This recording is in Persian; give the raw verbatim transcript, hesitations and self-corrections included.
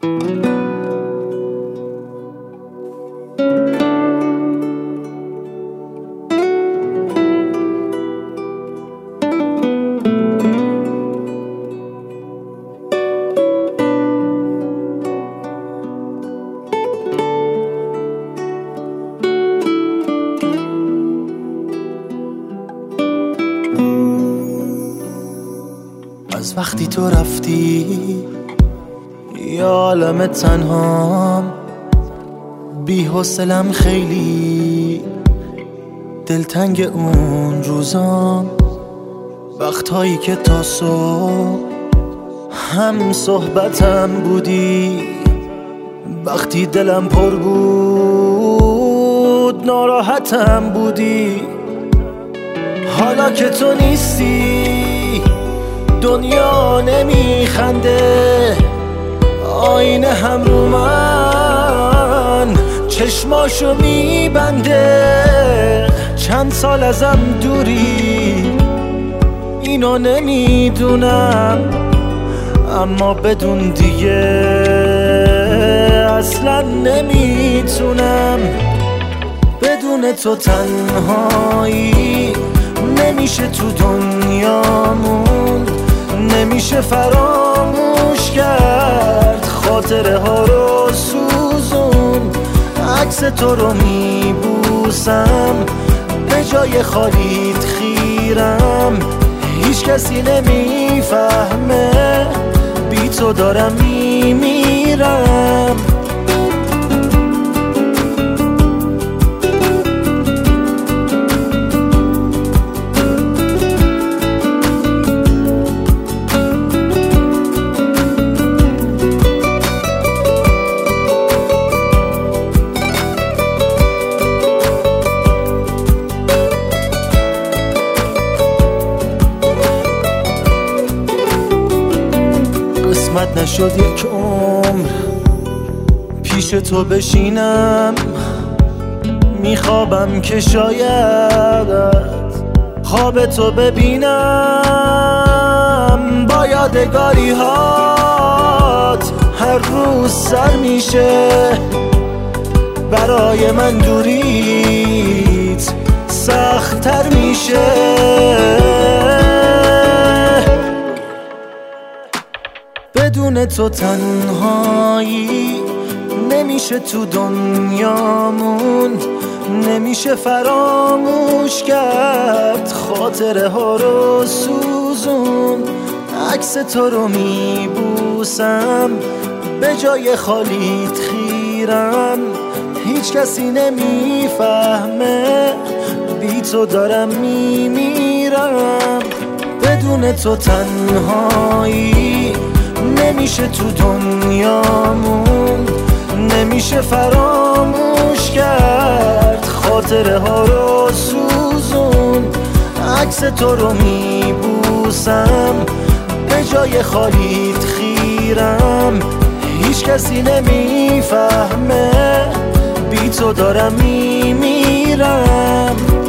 از وقتی تو رفتی یا عالم تنهام، بی حوصله‌ام خیلی دلتنگ اون روزام، وقتهایی که تا صبح هم صحبتم بودی، وقتی دلم پر بود ناراحتم بودی. حالا که تو نیستی دنیا نمیخنده، آینه هم رو من چشماشو میبنده. چند سال ازم دوری اینو نمیدونم، اما بدون دیگه اصلا نمیتونم. بدون تو تنهایی نمیشه تو دنیامون، نمیشه فراموش کرد خاطره ها رو سوزون. عکس تو رو میبوسم به جای خالیت خیرم، هیچ کسی نمیفهمه بی تو دارم میمیرم. قسمت نشد یک عمر پیش تو بشینم، میخوابم که شاید خواب تو ببینم. با یادگاری هات هر روز سر میشه، برای من دوریت سخت‌تر میشه. بدون تو تنهایی نمیشه تو دنیامون، نمیشه فراموش کرد خاطره ها رو سوزون. عکس تو رو میبوسم به جای خالیت خیرم، هیچ کسی نمیفهمه بی تو دارم میمیرم. بدون تو تنهایی نمیشه تو دنیامون، نمیشه فراموش کرد خاطره ها رو سوزون. عکس تو رو میبوسم به جای خالیت خیرم، هیچ کسی نمیفهمه بی تو دارم میمیرم.